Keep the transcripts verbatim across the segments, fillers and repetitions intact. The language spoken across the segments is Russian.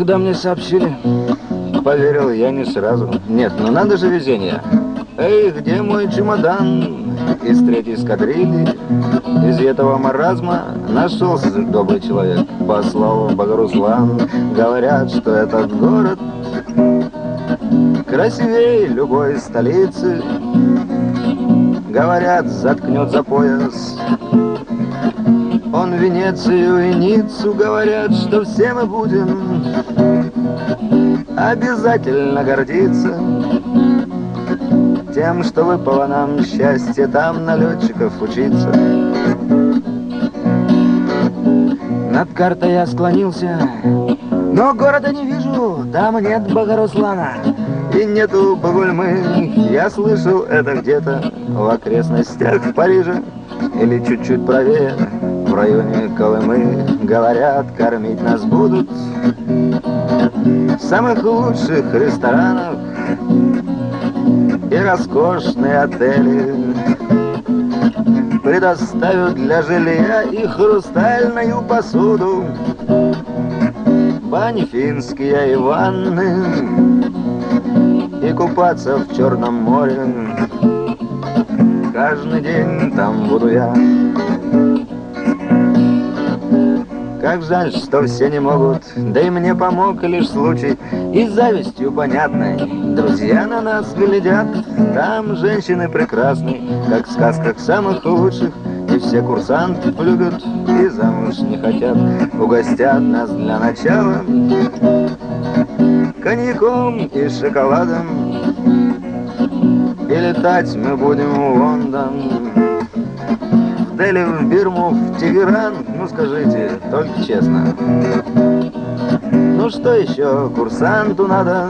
Когда мне сообщили, поверил я не сразу. Нет, ну надо же везение. Эй, где мой чемодан? Из третьей эскадрильи, из этого маразма нашелся добрый человек. Послал в Богоруслан. Говорят, что этот город красивее любой столицы. Говорят, заткнет за пояс он Венецию и Ниццу. Говорят, что все мы будем обязательно гордиться тем, что выпало нам счастье там на летчиков учиться. Над картой я склонился, но города не вижу, там нет Богоруслана и нету Бугульмы. Я слышал это где-то в окрестностях Парижа или чуть-чуть правее, в районе Колымы. Говорят, кормить нас будут в самых лучших ресторанах и роскошные отели. Предоставят для жилья и хрустальную посуду, бани финские и ванны, и купаться в Черном море. Каждый день там буду я. Как жаль, что все не могут, да и мне помог лишь случай, и завистью понятной друзья на нас глядят. Там женщины прекрасны, как в сказках самых лучших, и все курсанты любят и замуж не хотят. Угостят нас для начала коньяком и шоколадом, и летать мы будем в Лондон, в Дели, в Бирму, в Тегеран. Ну скажите, только честно, ну что еще курсанту надо?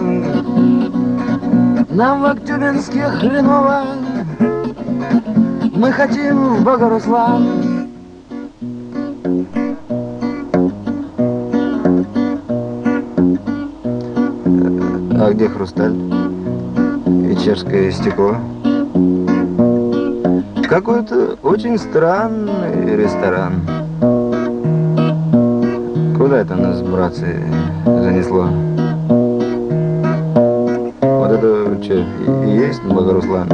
Нам в Актюбинске хреново, мы хотим в Богоруслан. А где хрусталь и чешское стекло? Какой-то очень странный ресторан. Куда это нас, братцы, занесло? Вот это что, и есть Богоруслан?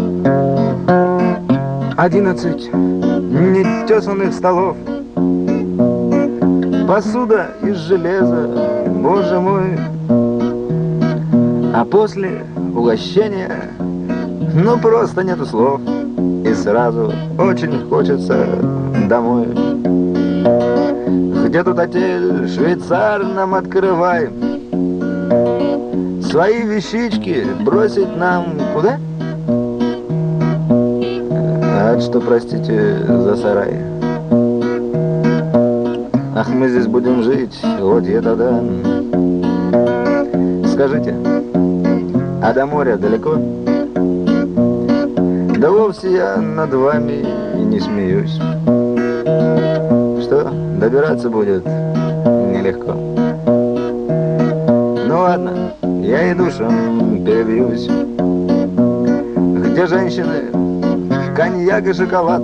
Одиннадцать нетесанных столов, посуда из железа, боже мой. А после угощения, ну просто нету слов, и сразу очень хочется домой. Где тут отель, швейцар, нам открывай. Свои вещички бросить нам куда? А что, простите, за сарай? Ах, мы здесь будем жить, вот я тогда. Скажите, а до моря далеко? Да вовсе я над вами и не смеюсь. Что, добираться будет нелегко. Ну ладно, я и душем перебьюсь. Где женщины, коньяк и шоколад?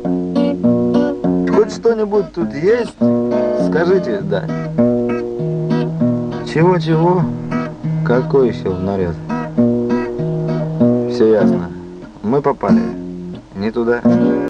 Хоть что-нибудь тут есть? Скажите, да. Чего-чего? Какой еще в наряд? Все ясно. Мы попали не туда.